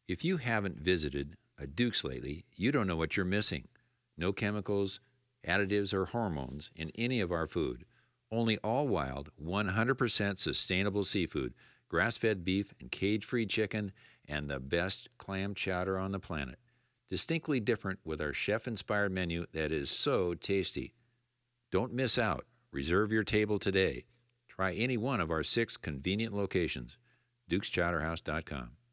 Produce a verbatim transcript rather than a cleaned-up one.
If you haven't visited a Duke's lately, you don't know what you're missing. No chemicals, additives, or hormones in any of our food. Only all wild, one hundred percent sustainable seafood, grass-fed beef and cage-free chicken, and the best clam chowder on the planet. Distinctly different with our chef-inspired menu that is so tasty. Don't miss out. Reserve your table today. Try any one of our six convenient locations. Dukes Chowder House dot com.